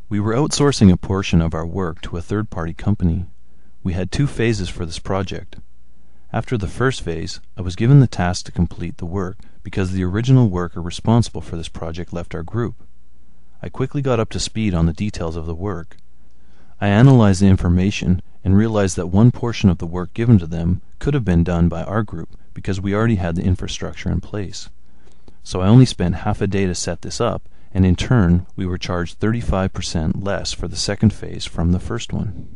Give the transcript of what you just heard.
We were outsourcing a portion of our work to a third-party company. We had 2 phases for this project. After the first phase, I was given the task to complete the work because the original worker responsible for this project left our group. I quickly got up to speed on the details of the work. I analyzed the information and realized that one portion of the work given to them could have been done by our group because we already had the infrastructure in place. So I only spent half a day to set this up, and in turn we were charged 35% less for the second phase from the first one.